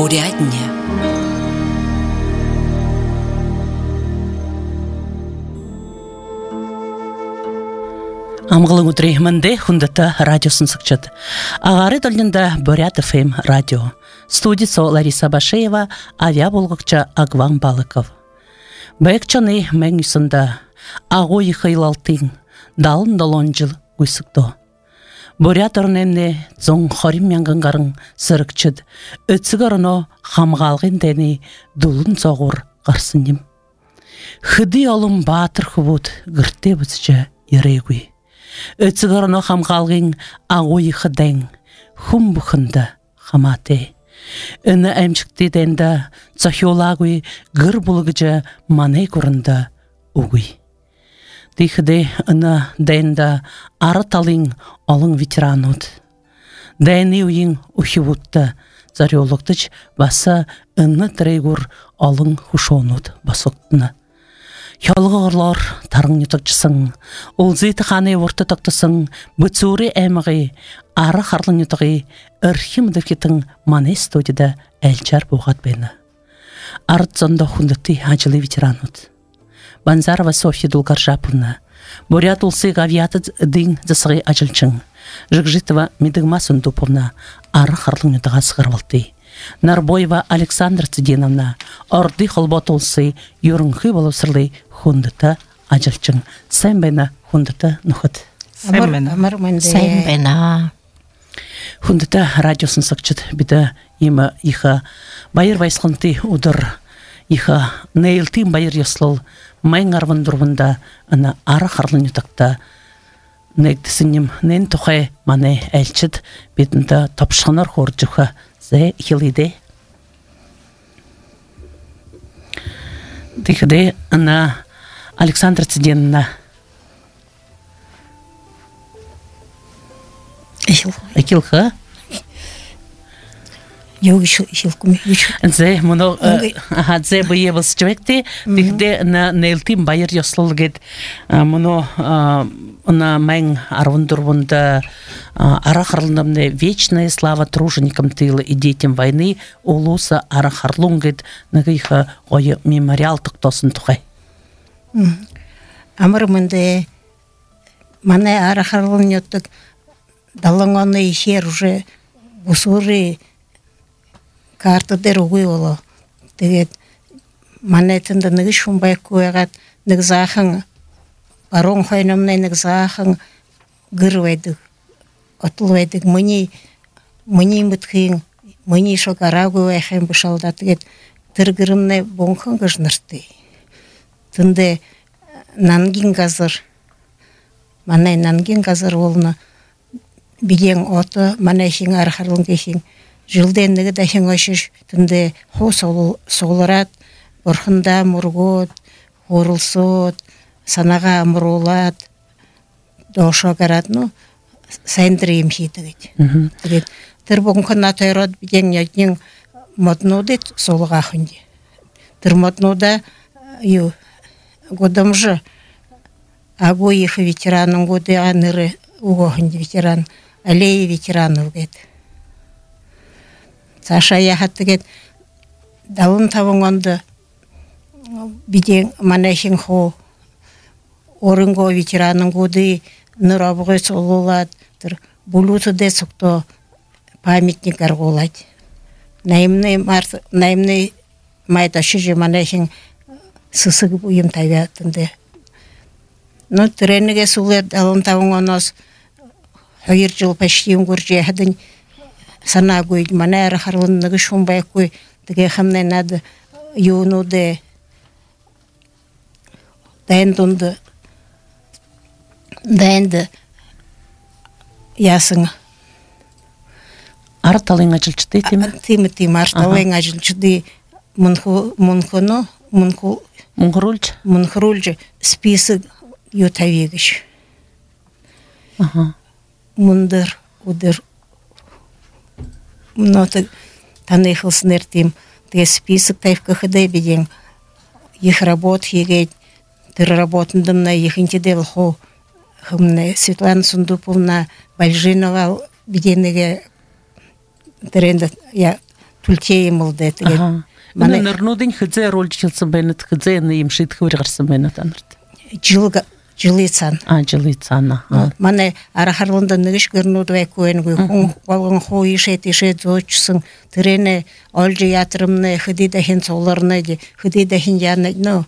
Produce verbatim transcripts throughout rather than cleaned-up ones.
Бурятня. Амғылың үтірей мінді хүндіті радиосын сықчыд. Ағары дөлінді Бурят эф эм радио. Студисо Лариса Башеева, авиа болғықча Агван Балыков. Бәйікчаны мәңгісінді ағой қайлалтың, далын долон жыл ұйсықты. Бурят өрнемне зоң хорим яңғынғарын сырықчыд, өтсігіріно қамғалғын дәне дұлын соғыр ғарсынем. Хыды олым батыр құбуд ғырте бұзча ерегуй. Өтсігіріно қамғалғын ағой қыдәң, хұм бұқынды қаматы. Үні әмшікті дәнді цахиолагуй ғыр бұлғыжа маны көрінді ұғуй. Дихде ына дәнді ары талың олың ветерануд. Дәйні үйін ұхивудты зариолықтыч басы ына трейгур олың хушонуд басуқтыны. Хялғы ғырлар тарың нютықчысың, ол зейті қаны орты тоқтысың, бұтсури әміғи, ары қарлың нютығы, үрхімдікетін маны студияда әлчар бұғат бәйні. Арыт зонда хундыты ажылы ветерануд. Банзарова Софья Дулгаржаповна, Бурят улсыг авиаты дың засығы ажылчың, Жықжитова Медыгма Сундуповна, ары қарлың нютыға сығырвалты. Нарбоева Александр Циденовна, орды холбот улсы, юрынхы болу сырлы хундыты ажылчың. Сән бәйна хундыты нұхыт. Сән бәйна. Хундыты радиосын сықчыд біді емі иха байыр байсқынты ұдыр. Иха нейлтин байыр яслыл майын арвындырвында ана ары қарлын ютақта негдісінем нен тұқай маны әлчід бетінді топшығынар хорджуха зе хилиде. Дихде ана Александр Циденна. Экилха? Йоги шилкуми ючу. Зе моно хадзе боевс чвекте дихде на нейлтим байыр яслылгет моно на мен арвындурвунда арахарлынамне вечная слава труженикам тыла и детям войны улуса арахарлунгет нагыха ой мемориал токтосын тухай. Амырмынде мане арахарлын yottuk далаңаны ишер уже бусуры карта дерогуй оло. Тэгээд манетэнда нэг шумбай куягат нэг заахан барон хойномны нэг заахан гырвайдаг отлвайдаг мыни мыни мытхын мыни шогарагу айхан бушалда тэгээд тыргырымны бонхан гыжнырты. Тынде нангин газыр манай нангин газыр олны биден ото манайхин архарлын кехин Жылденлігі дәхен өшіш түнде хо соғылырат, бұрхында мұргот, орылсот, санаға мұрулат, доша гарат, ну, сайындыры емшейді гет. Тір бұнқына тойрот биден яднен моднуды солыға хүнде. Тір моднуда ю годымжы агу ехы ветеранын годы аныры уго хүнде ветеран, алеи ветеранов гет. Саша яхаттыгет далын тавыңонды биден манайхин хо орынго ветеранын годы нырабығы солулат, булуты де сұқты памятник арголать. Наимный март, наимный майдашы же манайхин сысығы бұйым тавиятынды. Но тренеге сулет далын тавыңонос хойыр жыл пәштейін көрже әдін сана гой манера харлынныгы шумбай кой теге хамне нады юнуде дайндунды дайнды ясың арталың ажылчыды тиме тиме тиме арталың ажылчыды мунху мунхуно мунху мунхрульч мунхрульч список ютавигиш ага мундыр удыр Много таныхыл снертим, те список тайфка хыдай биден, их работ егет, тыр работындым на их интедел хо, хымне Светлана Сундуповна Бальжинова биденеге теренде я түлтейім ұлды деген. Мана нырнудың хыдзе роль чилсын байнат, хыдзе ны имшит хвыргарсын байнат анырт. Жылға жылыцан. А, жылыцан. Мана арахарлында нығыш көрнуды бай көйінгөй, олғын хой ишет, ишет зочсын, тірене олжы ятырымны, хыды дахин соларны, хыды дахин яны, ну,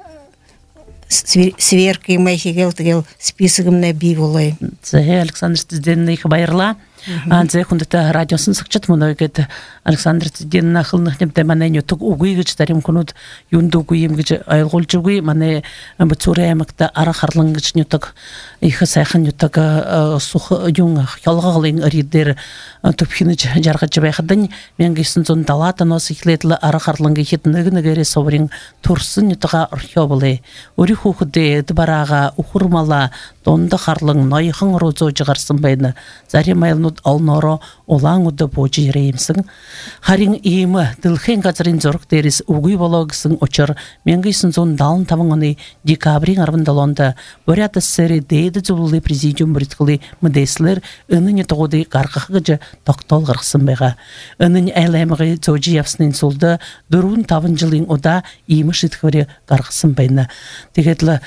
сверкой майхи гел, тігел списығымны бей болай. Зәе, Александр Тізденні их байырла. Анзе хундата радиосын сықчат мұнайгет Александр Тізденні ақылных немде мана нетуг угуй гыч дарим кунуд юнду угуйым гыч айылғол жугуй мана бұцура әмікті ара қарлың гыч нетуг ихы сайхан нетуг сух юң ялғағылың ұридер түпхініч жарғы жабайқыдың мен гейсін зон далатын осы хилетлі ара қарлың гейхет нүгі-нүгері соврин турсын нетуға ұрхё болай. Ури хухуде дыбараға ухурмала донды қарлың найхың розо жығарсын байны зарим айлнуд алноро олаң уды божи реймсің. Харин иемі дылхен қазырын зорық деріс угуй бологысың очыр менгейсін зон далын табыңыны декабрин арвындалонда бөряты сәрі дейді зұлылы президиум бүріткілі мүдесілер үніне тұғуды қарқықы жа тоқтол ғырқсын байға. Үнін әлеміғі зожи япсының солды дұруын тавын жылың ода иемі шытқыры қарқысын байны. Дегетлі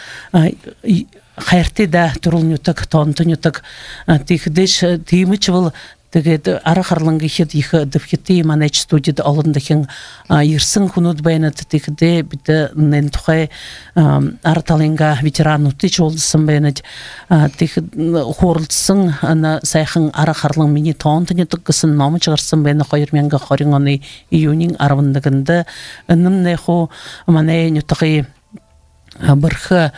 хайрты да турул нютак тонты нютак тихдеш тимич был тэгээд ара харланги хит их дөвхти манеч студид олондахин ирсэн хүнуд байнат тэгдэ бид нэн тухай ара талинга ветеранутич олдсон байнат тэг хорлдсон ана сайхан ара харлан миний тонты нютак гэсэн ном чыгарсан байна хоёр мянга хорин оны июнин арвындагында нэмнэ хо мане нютаги бырхы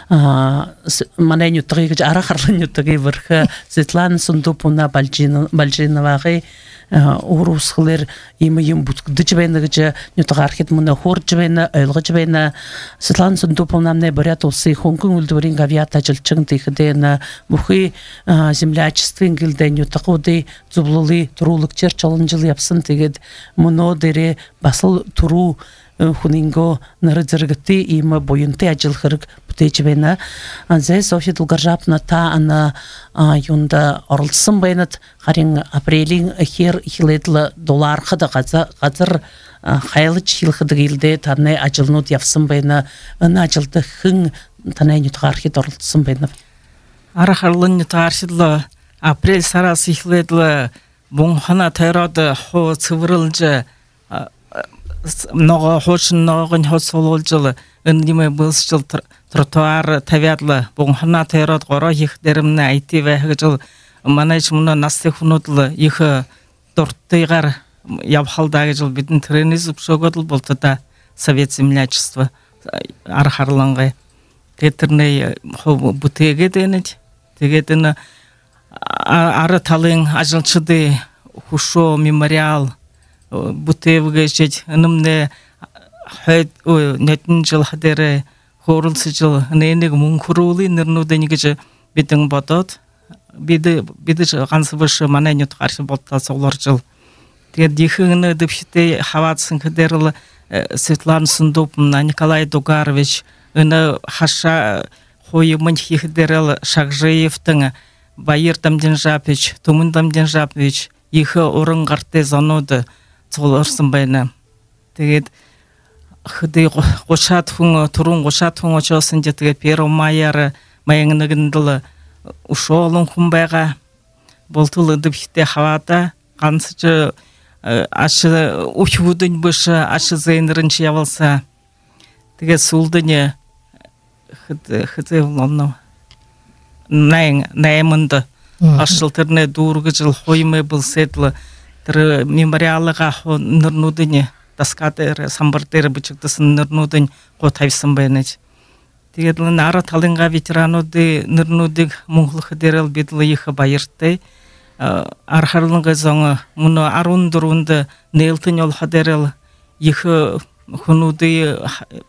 мана нютаги гэж ара харлан нютаги бырхы Светлана Сундупуна Бальжиноваги урусхлер има юм бүтгэж байна гэж нютаг архит мына хуурж байна ойлгож байна. Светлана Сундупуна мне борят улсы хөнгөн үлдвэрийн авиат ажилчин тэхдэн бүхий землячествын гилдэ нютагуды зублулы туруулагчар чаленжил yapсан тэгээд мөнөө дээрээ басал туруу хүнинго нарзэргти има боюнтэй ажил хэрэг бүтээж байна. Анзэ Софи Дулгаржапна та ана юнда оролцсон байнат харин апрелийн хэр хилэдл доллар хада газар хайлж хилхэдэг илдэ таны ажилнууд явсан байна. Ана ажилда хэн таны нутгархид оролцсон байна. Арахарлын нутгаршил апрель сараас хилэдл бунхана тайрад хоо цэвэрлж много хочин ногын хосололжыл эндиме былсчыл тротуар тавядлы бунхана тайрад горо хихдеримне айти вэхжыл манайч муна насты хунудлы их дорттыгар явхалдагы жыл бидин трениз пшогодл болтата совет землячества архарлангы тетерне бутеге денет тегетен ары талын ажылчыды хушо мемориал бутевге жет нымне хед нетин жыл хадере хорулсы жыл ненег мунхурулы нырнуденигеже бидин бодот биди биди гансыбыш манайнут каршы болта солор жыл тэгээд дихыны депште хаватсын хадерл Светлана Сундупуна Николай Дугарович ына хаша хойымын хихдерл Шакжеевтың Байыртам Денжапич Тумындам Денжапич их орын гарте зануды солорсын байна. Тэгээд хыды гошат хүн турун гошат хүн очосон тэгээд первый маяр маягнагындыл ушолун хүн байгаа болтул дэвхтэй хавата ганцж аш ухвудын быш аш зейнрын явалса тэгээд сулдыне хыды хыды лонно найн наймынды ашылтырны дургыжыл хоймы был сетлы тэр мемориалга нырнудыне таскатер самбартер бычыктысын нырнудын го тавсан байна. Тэгээд нара талынга ветерануды нырнудыг мунхлых дерел бидл их байырты архарлынга зоң муну арун дурунды нелтын ол хадерел их хунуды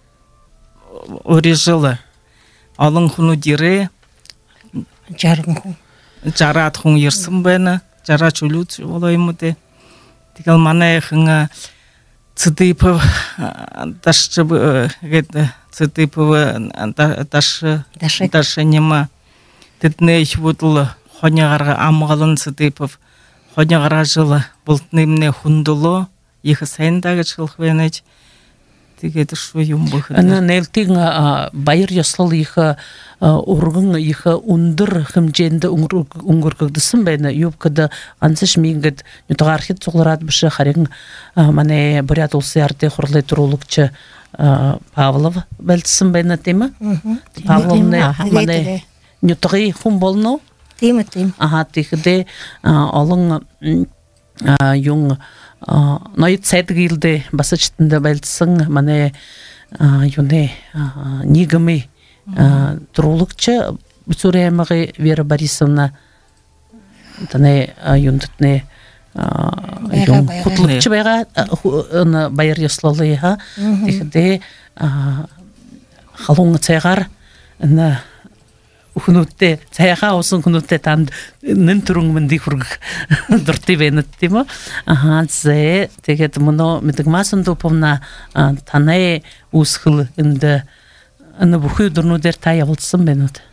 орижылы алын хуну дире жаргын жарат хун ерсын байна жара чулут олаймыды. Тэгэл манай хин Цыдыпов дашчы гэд Цыдыпов даш даш нема тэтнэч будул хонягарга амгалын Цыдыпов хонягарга жылы бултнымне хундуло их сендага чылхвенеч. Тэгээд шо юм боход. Ана нэлтин байр яслал их ургын их ундыр хэмжээнд өнгөргөгдөсөн байна. Юбкада ансыш мингэд нутгархит цугларат бишэ харин мане бурят улсы арты хурлай турулукчы Павлов бэлтсэн байна тийм үү? Павловны мане нутгы хум болно? Тийм тийм. Аха тэгдэ олон юн ноёд сайдгилдэ басачтанда байлсан мане юуне нийгмийн туруулагч Бүцүрэмэги Вера Борисовна таны юундтны юм хутлагч байгаа баяр ёслолы ха тэгдэ халуун цайгаар н хүнүтэ цайгаа усан хүнүтэ танд нэн түрэн мэнди хүргэх дуртай байна тийм үү аа зэ тэгээд мөн мэдгмасан дуповна таны үсгэл энд ана бүхий дөрнүүдээр та явуулсан байна уу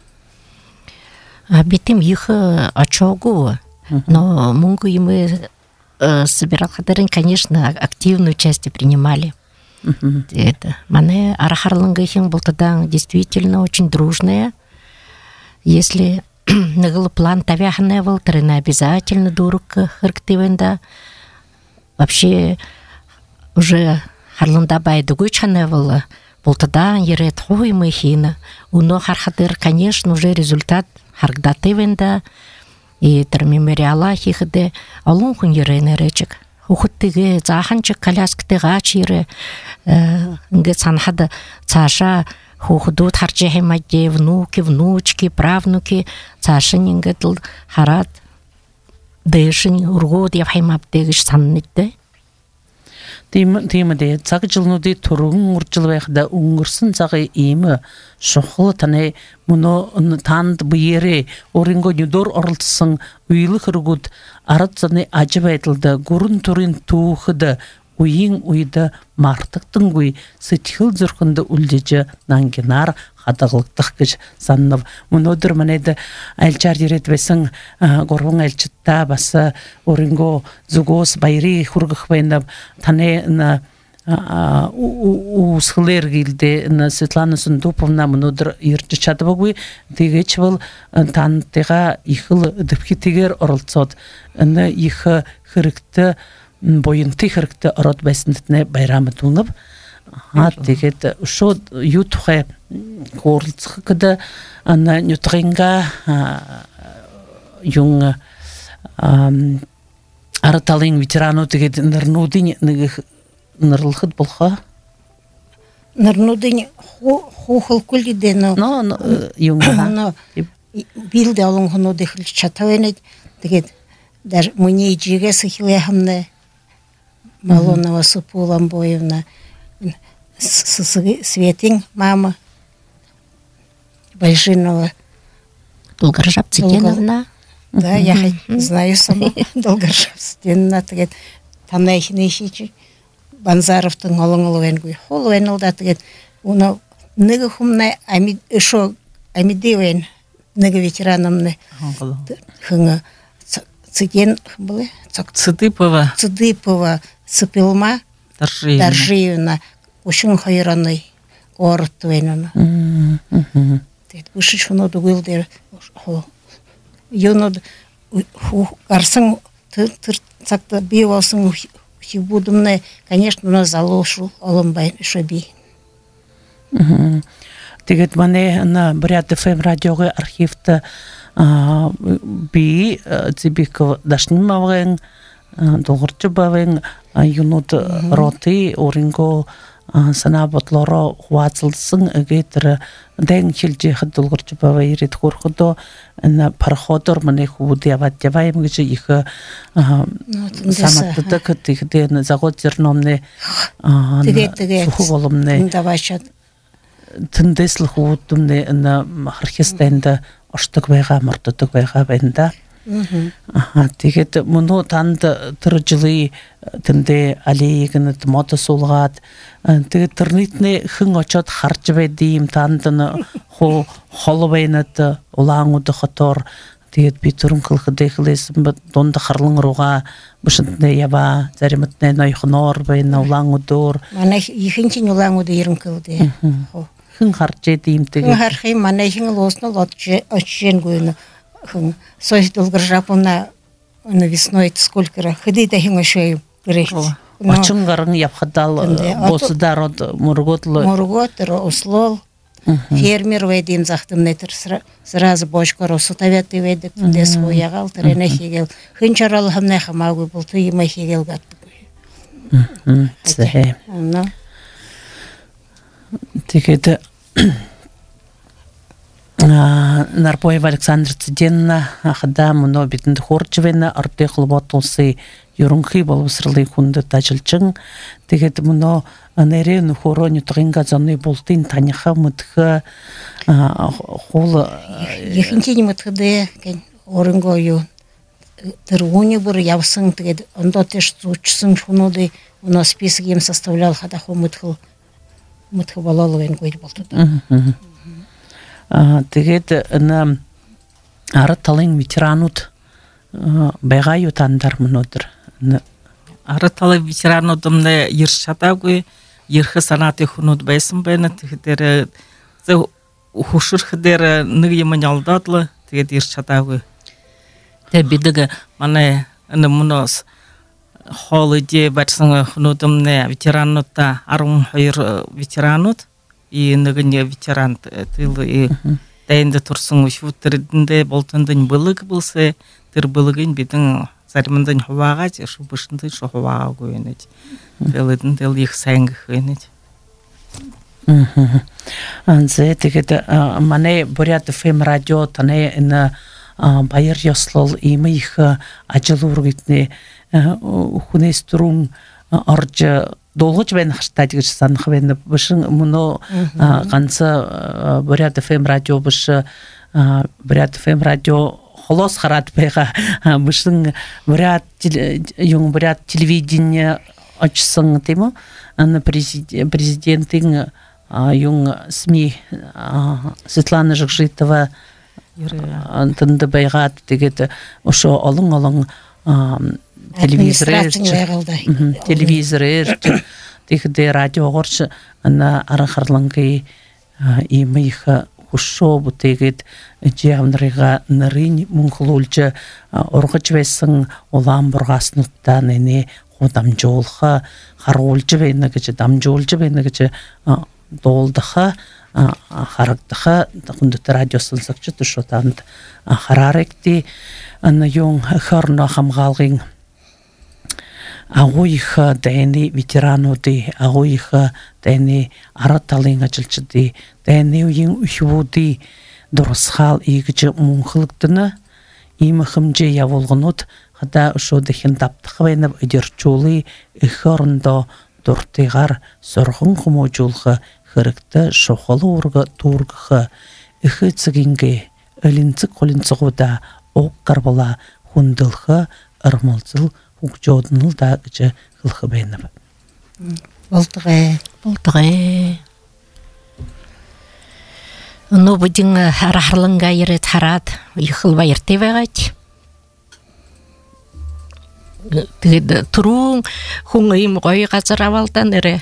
а битим их очогу но мунку и мы собирали, конечно, активное участие принимали. Это мане арахарлангахин был тогда действительно очень дружная. Если на план тавяхне был, то не обязательно дурак харктивенда. Вообще уже харланда бай дугучане было, был тогда ерет хуй махина. Уно хархадер, конечно, уже результат харгдативенда. И тэр мемориала хийхдээ олон хүн ирэнэ речиг. Хүүхдтэйгээ зааханчиг колясктэй гаач ирэ. Ингээд санахад цаашаа хүүхдүүд харж хэмэдэ внуки, внучки, правнуки цаашаа ингээд л хараад дэшин ургууд явхаймаптэй гэж санагдэ. Тийм тийм дээ цаг жилнуудын түргэн уржил байхда өнгөрсөн цагийн ийм шухал таны мөнө танд биеэрээ өөрийнхөө нүдээр оролцсон уйлах хэрэгүүд ард заны аж байдалд гүрэн төрийн түүхэд үеийн үед мартагдангуй сэтгэл зүрхэнд үлдэж нангинаар хадгалагдах гэж санав. Өнөөдөр манайд альчаар ирээд байсан гурван альчтай бас өөрийнхөө зүгөөс баярыг хүргэх байна. Таны үсгэлэр гэлдэ Светлана Сундуповна өнөөдөр ирж чадваггүй. Тэгээч бол тантайгаа их л дэвхитэйгээр оролцоод их хэрэгтэй боёнтой хэрэгтэй ороод байсанд нэ байрамд үнэв. Аа тэгээд шууд юу тухай хуралцах гэдэг ана нютринга юн араталын ветеранууд тэгээд нэрнүүдийн нэг нэрлэхэд болохоо нэрнүүдийн хуухалгүй дэнэ но юн билд олон хоноод эхэлж чатавэнэ тэгээд даже мне ижигээс хилэхэмнэ Малонова Супуламбоевна Светин, мама Большинова Долгоржабцетеновна. Да, я знаю сама Долгоржабцетеновна. Там на их нищичи Банзаровтың олың-олың гой. Хол венылда тегет уна неге хумна ами шо амидивен неге ветеранамны. Хыңа Цыген были Цыдыпова Цыдыпова Сыпилма Даржиевна очень хайранный город венана. Тет ушич хуно дугилдер хо юнод гарсан тыр цакта бивалсын хибудумне конечно на залошу оломбай шоби. Тэгээд мане на Бурят эф эм радиогы архивта би зибиков дашнимавын долгорчубавын юнут роты оринго санааботлоро хуваацалсан эгэтэр дэн хилжихад долгорчубава ирээд хөрхөдөө на парходор мане хүүд яваад яваем гэж их саматтдаг тэгдэ загод зерномны тэгээд тэгээд хөвөлмнэ давашад тэндээс л хүүдэмнэ на хархистайнд орчдог байгаа морддог байгаа байна да. Аа тэгээд мөнөө танд тэр жилийн тэндээ алиегнэд мод суулгаад тэгээд тэрнийтнээ хэн очоод харж байдığım танд хоо холвэнэд улаан удахтор тэгээд би түрэн кылхыдай хылысын донда харлын руга бышынтне яба заримтне нойхнор бен улан удур Манай ихэнчийн улаан үдэ ерэн кылды. хин харж дим тэгээд Харахын манай ихэнх лоснол очжэнгүйн хэн сой долгор жапона на весной сколько раз ходи да хин ошой гэрэж. очин гаран явхадал босдарод мурготло Мурготер услол фермер ведим захтымнетер сразу бочка росутавяты ведик дес хуягал терене хигел хинчарал хамне хамагу булты има хигел гат. Зэ. Ну тэгээд а Нарпоева Александр Циденна хада муно битэнд хуржвэна артикл ботулсы юрунхи боловсролын хүндэт ажилчин тэгээд муно нэрээ нөхөрөө нутгинга зоны бултын таниха мөдхө хул ихэнхий мэтхдэ ген оринго юу тэр үүний бүр явсан тэгээд ондоо тэш зүүчсэн хүнүүдийг у нас список им составлял хада хумөдхө мөдхө болол гэн гойд болтод. а тэгээд на арат талын ветеранууд байгаа юу тандар мөнөдөр Араталы ветерануудымны ирж чадаагүй ерх санаатын хүнүүд байсан байна. Тэгэхээр зөв хөшөрхдөр нэг юм ялдаад л тэгээд ирж чадаагүй. Тэгээд бидэг манай энэ мөнөөс холиде батсан хүнүүдэмнэ ветерануудаа арван хоёр ветеранууд и нэг нь ветеран тэл и дэнд турсан шүүтэрэндээ болтондын былэг булсэ тэр былгийн бидэн заримдаа хуваагаж шүбшинтэй шухуваагүй нэж. Дэлэдэн тэл их сайн гэнэж. Мм. Анзэ тэгээд манай Бурят эф эм радио таны энэ баяр ёслол ийм их ажил үргэтний хүнээс түрүүн орж долгож байна хартаа гэж санах байна. Бушин мөнөө ганц Бурят эф эм радио биш Бурят эф эм радио холос хараад байгаа бушин Бурят юм Бурят телевидение очсон тийм үү? Ана президентийн юм СМИ Светлана Жигжитова антанд байгаад тэгээд ошо олон олон телевизорээр телевизорээр тэгээд радиогоорч ана аранхарлангийн ийм их хөшөө бүтээгээд жиавнарыга нарын мөнхлүүлж ургаж байсан улаан бургаснуудаа нэ худамжуулах харуулж байна гэж дамжуулж байна гэж дуулдах харагдах хүндэт радио сонсогчд шотанд хараарэгти ана юм хорно хамгаалгын агуйх дэни ветерануудын агуйх дэни арат талын ажилчдын дэни үеийн ихвүүдийн дурсгаал ийгж мөнхлөгдөнө ийм хэмжээ явуулгнууд хада өшөөдхийн давтах байна өдөрчүүлээ эх орондоо дуртыгаар сорхон хүмүүжүүлэх хэрэгтэй шухал уурга дүүргэх эх эцгингээ элинцэг холинцгуудаа уггар бола хүндэлх армалцал хөгжөөднөл да гэж хэлэх байна. Болтгай болтгай но будин харахланга ирээд хараад ихэл баяртай байгач. Тэгээд түрүүн хүн ийм гоё газар авалдаа нэрэ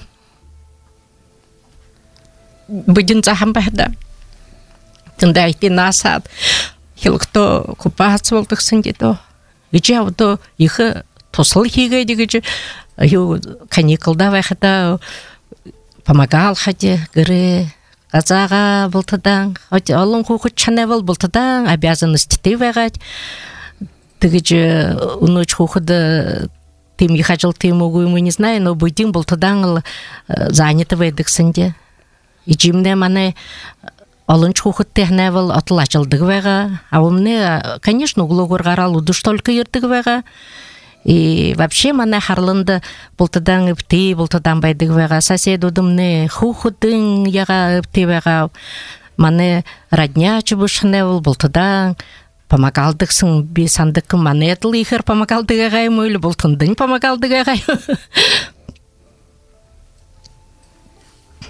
будин захан байда. Тэндээ насаад хэлгтөө купац болдгсон гэдэг. Ижавдо их тусал хийгээд гэж юу каникулда байхада помогал хади гэрэ газаага болтодан олон хүүхэд чанавал болтодан обязанностьтэй байгаад тэгэж өнөөч хүүхэд тим их ажил тим үгүй юм не знаю, но будин болтодан занято байдагсанде. Ижимнэ манай олон хүүхэдтэй ханавал отол ажилдаг байгаа. А у меня, конечно, углогор гарал удаж только ирдэг байгаа. И вообще манай харланд болтодан өвтэй болтодан байдаг байгаа. Соседудымны хүүхэдэн яга өвтэй байгаа. Манай родня чубушнавал болтодан помогалдагсан би сандык манай дл ихэр помогалдыгаа юм уу болтондын помогалдыгаа.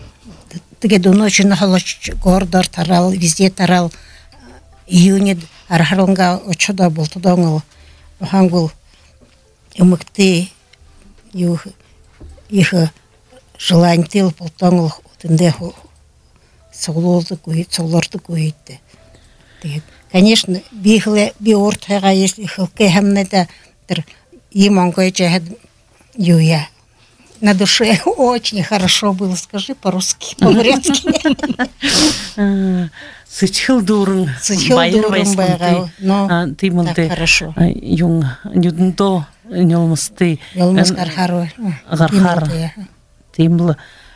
Тэгээд ночью холоч гордор тарал, везде тарал. Июне архаронга очода болтудоңол хангул юмыкты юх их желантил болтоңол тенде соглолды куит соглорды куитте. Конечно, бихле биортага если хылке хамнета тер имонгой жахад юя. На душе очень хорошо было, скажи по-русски, по-бурятски. Сычхыл дурын, байыр байсқын ты мылды юң юдынто нёлмысты. Нёлмыс гархару. Гархар. Тимлы.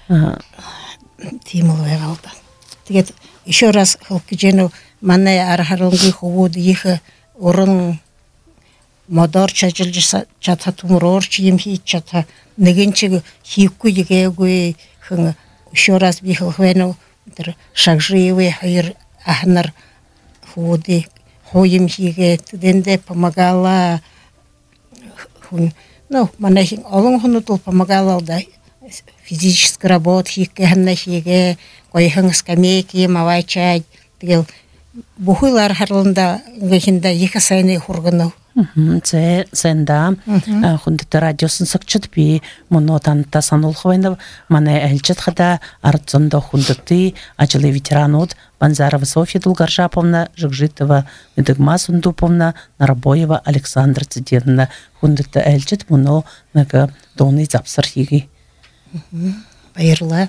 Тимлы байгалды. Тегет еще раз хылкы жену манай архаронги ховуды ехы орын модар чажилжса чата тумрор чим хи чата негенче хикку егегуй хын еще раз бихл хвену дер шагжиеве хайр ахнар худи хоим хиге денде помогала хун ну манахин олон хунутул помогала да физическая работа хикке ханна хиге койхын скамейки мавачай тигел бухулар харлында гехинда ихасайны хургыну. Це сенда хундыты радиосын сыкчыт би мұны танытта санул хвайны маны әлчет хада арцында хундыты ажылы ветеранут Банзарова Софья Дулгаржаповна, Жыкжитова Медыгма Сундуповна, Нарабоева Александра Циденна хундыты әлчет мұны нага доны запсыр хиги. Байырла.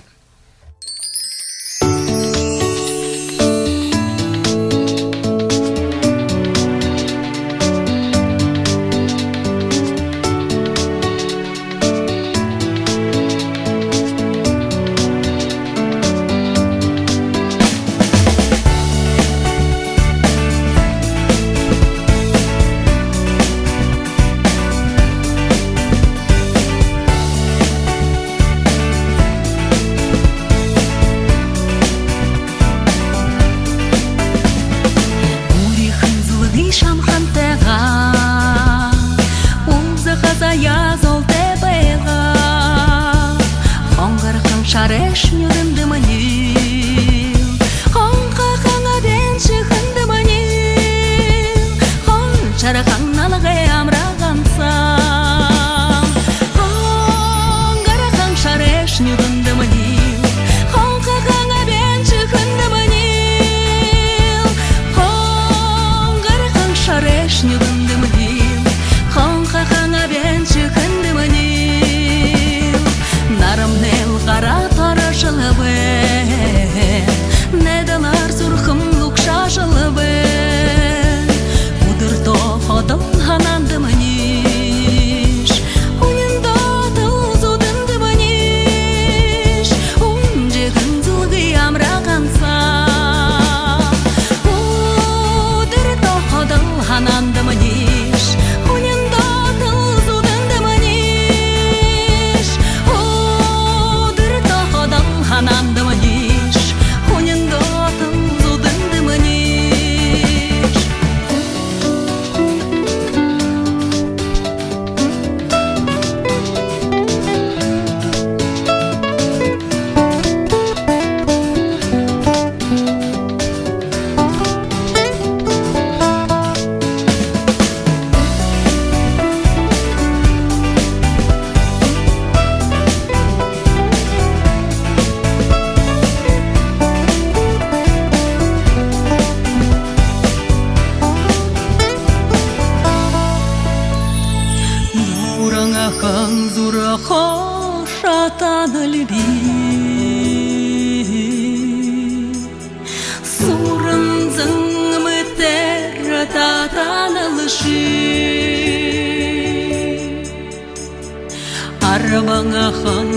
Арбаңа хан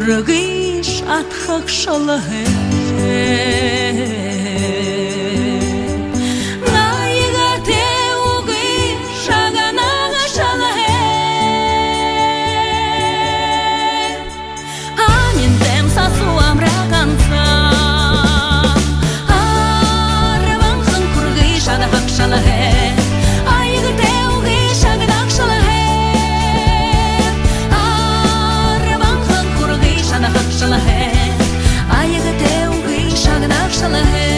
кургыш атхак шалахе Найга теуги шаганага шалахе Анин тем сасу амраганца Арбаң хан кургыш атхак шалахе Айга теуги шаганага шалахе Шалахе, а я готов к шагнах шалахе.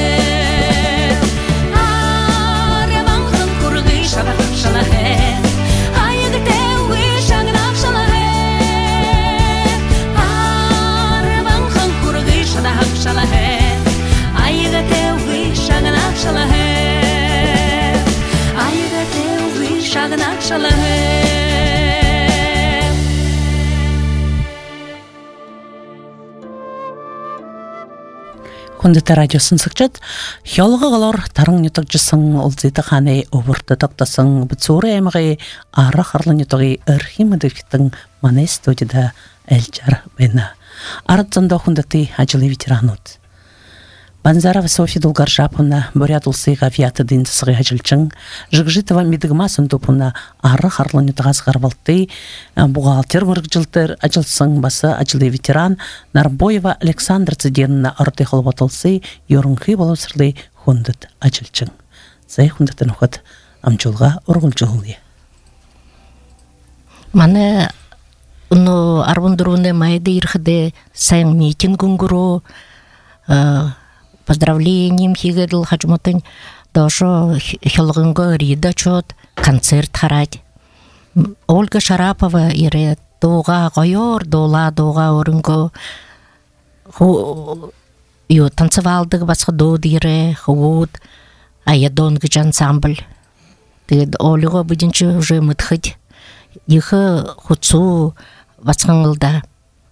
Хүндэт радиосын сыкчат хёлгы голор тарың нютагжысын олзыты ханы обурты токтасын бцуры эмги ара харлы нютаги архимедовтың мане студияда элчар бена. Артзанда хүндэти ажылы ветеранут. Банзарова Софья Долгаржаповна борят улсыга авиаты дынцысыгы ажылчың, жыгжитова мидыгмасын топуна ары харлы нютагаз гарвалты, бухгалтер мыргжилтыр ажылсын басы ажылы ветеран Нарбоева Александр Циденна арты холбатылсы yorunqi болусырлы хүндэт ажылчың. Зай хүндэттен ухат амчулга ургулжулы. Мане ну арвундуруне майды ирхде сайын митинг унгуру поздравлением хигедл хачмотын дошо хелгынго рида чот концерт харать. Ольга Шарапова ире доға гойор дола доға орынго ху ю танцевалдык басқа до дире хут аядонгыч ансамбль. Тед Ольга бидинчи уже мытхыть их хуцу басқаңылда.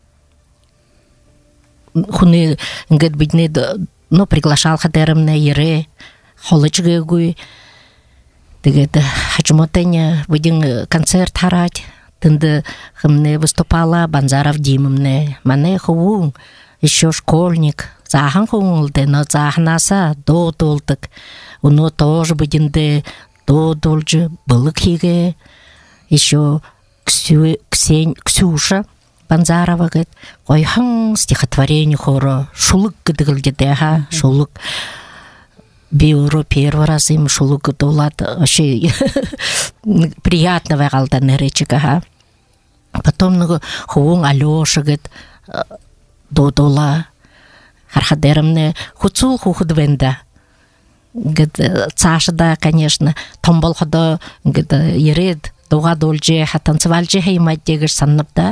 Хуны ингет бидне но приглашал хадеремне ере холычге гуй тэгээд хачмотеня бидин концерт харать тынды хымне выступала Банзаров Димовне мане ху еще школьник захан хулде но захнаса до толтык уно тоже бидинде до должи былык хиге еще Ксень Ксюша Банзарова говорит, ой, хм, стихотворение хоро, шулык гыдыгылдеде, ха, шулык. Биуру первый раз им шулык долат, вообще приятно вагалда неречика, ха. Потом ну хуун Алёша говорит, додола, хархадеремне, хуцул хухудвенда. Говорит, цашда, конечно, томбол хода, говорит, еред, дога долже, ха танцевальже, хеймать дегер саннапда.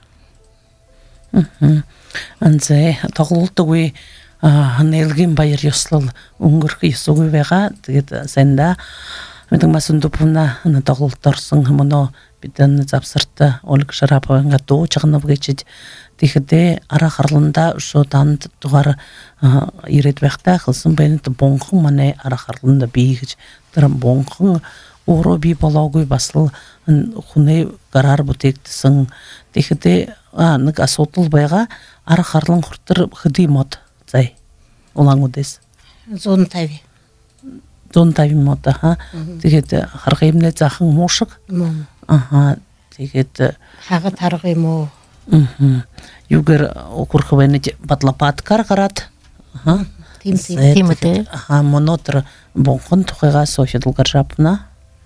Анзе тоғылтуы нелген байыр yoslal унгырқы есуғы веға тэгээд сәнда медің масын дұпына тоғылтарсың мұны биден запсырты Ольга Шараповаға до чағынып кечет дегіде ара қарлында ұшы танып тұғар ерет вәқта қылсын бәйінті боңқың мане ара қарлында бейгіч тұрым боңқың оро бей балауғы басыл құны қарар бұтектісің дегіде ник асотыл байга ара харлын хуртыр хыды мод зай улан удес Зон тави. зон тави мод ха тэгээд харгымне захын мушык аха тэгээд Хага таргы мо. мм югер окурхвене батлапат каргарат ха Тим Тимте ха монотр бонхон тухайга Софья Долгаржаповна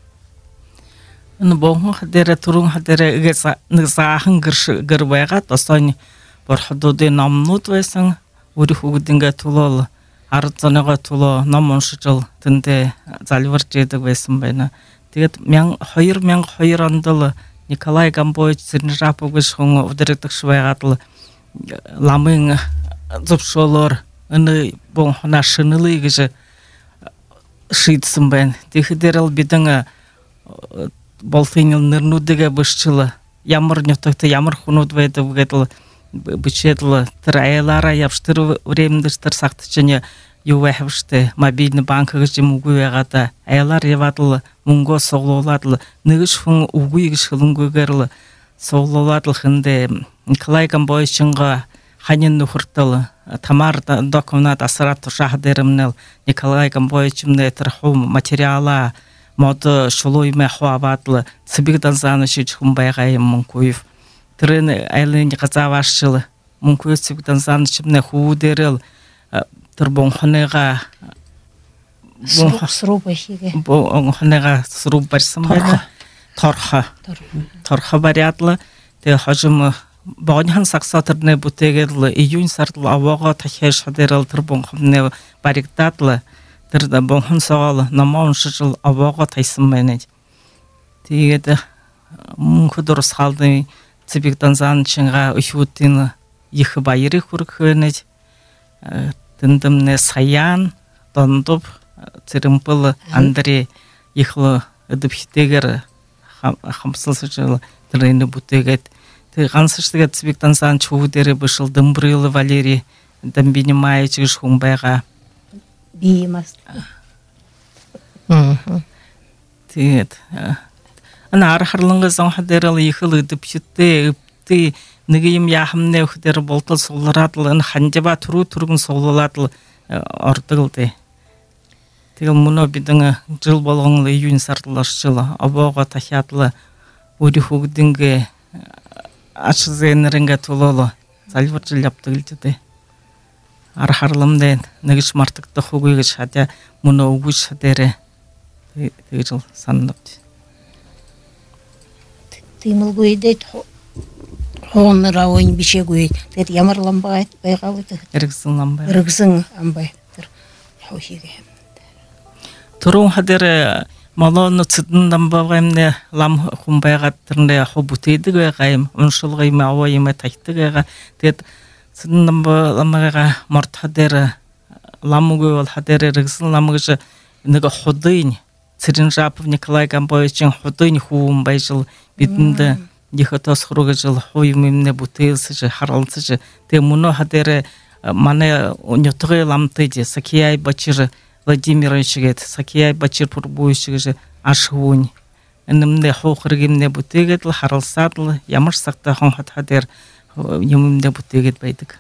Ну бонхон хадера турун хадера геса нсахан гэрш гэрвэга тосон борхододы намнууд байсан өөрийн хүүхдингээ тулол арцанаага тулоо ном уншижл тэндээ залбирч яадаг байсан байна. Тэгээд two thousand two онд л Николай Гамбоевич Цернжапов-г хүн удирдагч байгаад л ламын зөвшөөрөөр энэ бонхона шинэлий гэж шийдсэн байна. Тэгэхээр л бидэн болтыныл нэрнүүдгээ бишчил ямар нютагт ямар хүнүүд байдаг гэдэл бичэдл тэр айлаараа явштэр времэдэр тэр сагтчине юу байвштэй мобильный банк гэж юм үгүй байгаад айлаар яваад л мөнгөө суглуулад л нэгш хүн үгүй гэж хөлөнгөөр л суглуулад л хэндэ Николай Гамбоевичнга ханин нөхөртөл Тамар документ асрат тушах дэрэмнэл Николай Гамбоевичмнэ тэр хум материала мод шулуйме хаваадл цэбигдан заанашиж хүн байгаа юм мөнхүйв тэрэн айлын газавашчил мөнхүй цэбигдан заанашибнэ хүүдэрэл тэр бонхонега Сруб хиге. бонхонега сруб барсан байна торха торха бариадл тэг хожим бонхан саксатэрнэ бүтээгэл июнь сард аваага тахяш хадэрэл тэр бонхонне баригдадл тэр бонхон саал намаун шижил аваага тайсан байна. Тэгээд мөнхөд дурс халдын цэбигдан заанчинга өхүүдийн их баярыг хүргэх тэндэмнэ саян дондов цэрэмпэл Андрей ихло эдвхтээгэр хамсылсы жыл трені бұтегет. Ты ғансыштыға цвиктан сан чуудері бышыл дымбрылы Валерий Дамбинемаевич Хумбайға. Беймас. Тет. Ана архарлыңғы заңхадералы ехылы дүпшітті, үпті, Нығым яхымне өхдері болтыл солыратыл, хандеба тұру тұрғын солыратыл ортығылды. Тегіл мұны бидің жыл болғыңлы июнь сартылаш жылы, абуға тахиятылы өді хугдіңгі ашы зейнерінге толылы, залвар жыл яптығылды. Архарлымды нығыш мартықты хугыгыш, хадя мұны ұғыш хадері тегі жыл санынапты. Тымыл көйдет Хонра ойын бише көйд. Тет ямарланбай байғалы тет. Иргзынланбай. Иргзын амбай. Хохиге. Турун хадер малоны цыдынданбағаймне лам хумбайға тірінде хобутейдігі ғайым, ұншылғайым ауайымы тайттігі тет цыдынданбағаймға март хадер ламуғы ол хадер иргзын ламығышы нығы ходыйн Цирин Жапов Николай Гамбоевичен ходыйн хуумбай жыл битінді Дихотос хруга жыл хоймимне бутылсы же харалсы же те муно хадере мане нютгы ламтыди Сакияй Бачир Владимирович гет Сакияй Бачир пурбуйшыгы же ашхунь энемне хохрыгимне бутыгет харалсадл ямыш сакта хон хадер юмимне бутыгет байдык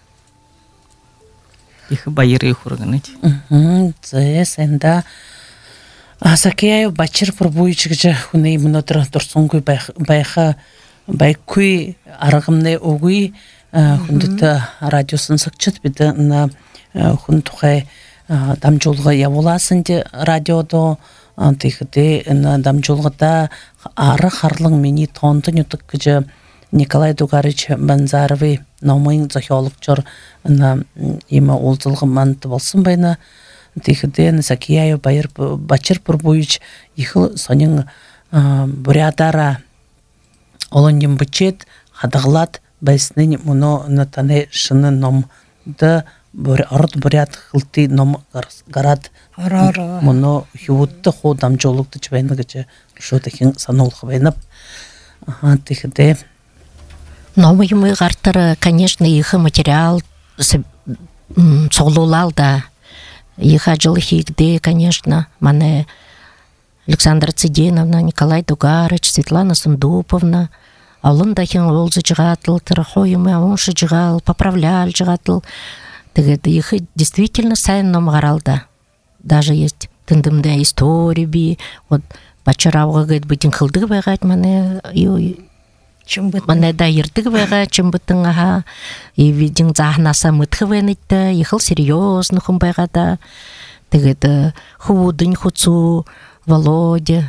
их байыры хурганыч Мм це сенда Сакияй Бачир пурбуйшыгы же хуны мунотр турсунгуй байха Байкуй арғымны оғуй хүндіті радиосын сықчыт біді на хүндіғай дамжолға яволасынды радиодо тейхіде дамжолғыда ары қарлың мені тонды нүтік күжі Николай Дугарыч Банзаровый наумайын захиолық жор ема олзылғы манты болсын байна тейхіде Сакияй Бачир Пурбуич ехіл сонын бурядара Олоньем бычет, хадағлад, бәйснен мұны натаны шыны номды ард бурят хылты ном гарад мұны хювутты хо дамжолықты чбайны гычы шо текін санолғы байнап. Текіде. Новый гартер, конечно, их материал солулал, да. Их ажил хигде, конечно, мане Александра Циденовна, Николай Дугарыч, Светлана Сундуповна, Алын дахин олзы жығатыл, тырхойымы ауншы жығал, поправлял жығатыл. Их действительно сайын ном гаралда. Даже есть тындымда история би, вот бачарауға гэд бітін қылдығы байғайт мане, мане да ердігі байғайт, чым бітін аға, и видин захнаса мытқы венетті, ехыл серьезны хым байғада. Тегеді худын хуцу, Володя.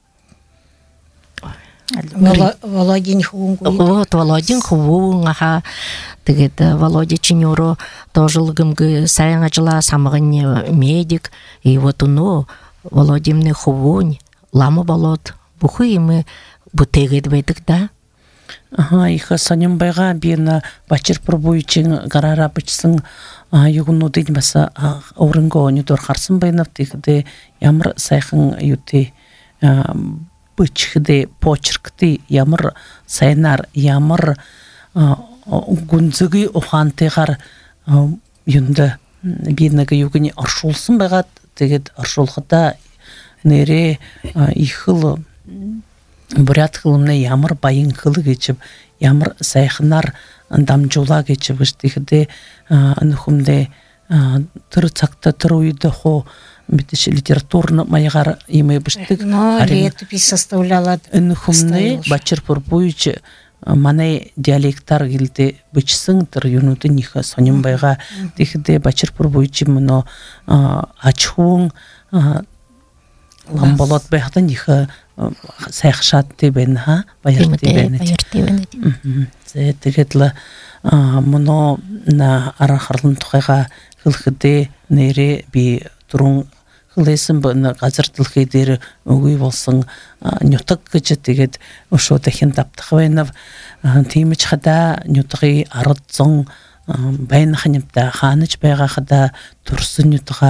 Володин Хувун. Вот, Володин Хувун, ага. Тегеді Володя Чинюро тоже лыгымгы сайын ажыла самығын медик. И вот уну Володимны Хувун, ламы болот, бұхы емі бұтегеді бәйдік, да? Ага, иха саным байға бейіна Бачир Пурбуйчың гарара бычсын югуну деймаса орынға онидор қарсын байнап тегіде ямыр сайқын юты бычхыды почыркты ямыр сайнар ямыр гунзыгы охантығар юнды бейінаға югыне аршулсын байғат тегід аршулғыда нере ихылы бурят хылымны ямыр байын хылы geçip ямыр сайхынар дамжула geçip гыштыгыде анхумде тыр цакта тыр уйды хо битиш литературны майгар имей быштык летопись составляла анхумне Бачир Пурбуич мане диалектар гилде бычсын тыр юнуты ниха соним байга тихде Бачир Пурбуич муно ачхун ламболот байхта ниха сайхшат тебен ха байыр тебен зе тегетла муно на арахарлын тухайга хылхыде нере би турун хылесын бына газыр тилхедер өгүй болсын нютак гыжы тегет ошо техин таптык байнав тиймич хада нютыгы арыт зон байн ханымда ханыч байга хада турсын нютыга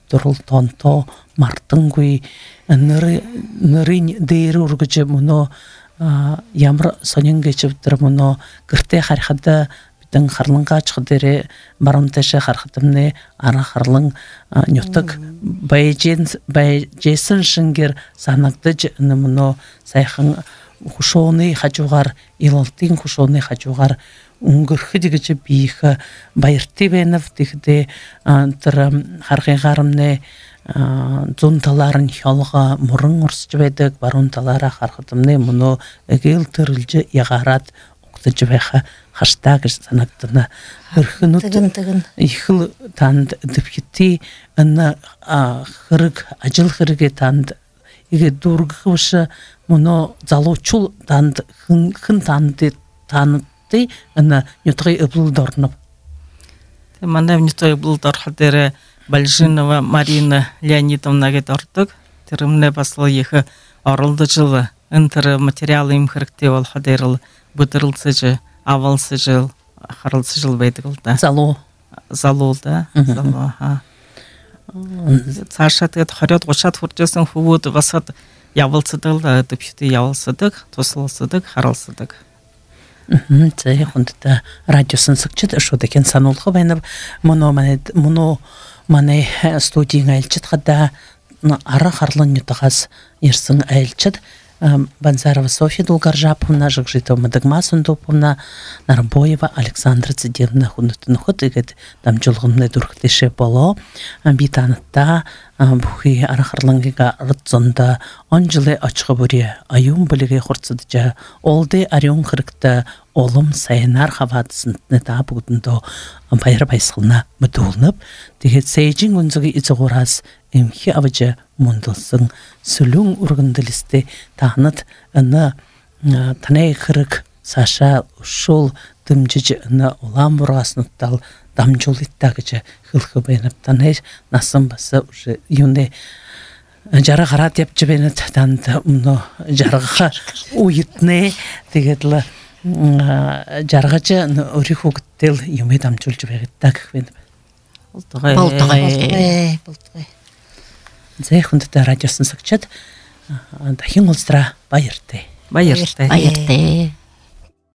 турул тонто мартынгуй ныры нырын дейри ургучу муну ямыр сонен кечиптир муну кырте хархада битен харлынга чыгдыре барымташы хархатымны ара харлың нютык байжен байжесин шингер санакты муну сайхан хушоны хажугар илалтын хушоны хажугар унгырхы дигече бийха байыртыбенов дигде тыр харгыгарымны зунталарын хялга мурын урсчбедек барунталара хархатымны муну эгел тырылжы ягарат уктыжбеха хаштаг санактына хырхынут ихыл танд дипкити ана хырык ажыл хырыге танд иге дургышы муну залучул танд хын хын танды танытты ана нютры ыблдорнуп Мана нютры ыблдор хадере Бальжинова Марина Леонидовна гетортук тирымне басыл ехы орылды жылы интер материалы им хырыкте ол хадерыл бутырылсы жы авалсы жыл харылсы жыл бейдігілді залу залу да залу ха Саша тет харят гошат фурчасын фувуд васат явылсыдылды дүпшіті явылсыдық тосылсыдық харылсыдық Це хундата радиосын сыкчыт шудакен санулғы байнып мұно мұно мане студияң айлчыт хада ара харлын нютағаз ерсің айлчыт Банзарова Софья Долгоржаповна, Жакжитова Мадагма Сундоповна, Нарбоева Александра Цидевна Хунутынухот, игет там жолғымны дұрқтеше боло, битанытта бухи арахарлангига рыдзонда он жылы ачғы бүре аюн біліге құртсыдыжа, олды арион қырықта олым сайынар хавадысынтны да бүгдіндо байыр байсылына мүдулынып, дегет сейджин үнзігі иці ғораз эмхи авыжа мұндылсын сүлің ұрғындылысты тағынат үні танай қырық Саша ұшыл дымжыжы үні олам бұрғасыныттал дамжол иттагыча хылхы бенеп танай насын басы уже юне жара қара деп жібенет танды мұны жарғаға уйытны дегедлі жарғача өрі хугыттел юме дамжол жібегіттак бенеп Болтығай. Болтығай. Зай хундата радиосын сыкчат дахин олстра байырты. Байырты. Байырты.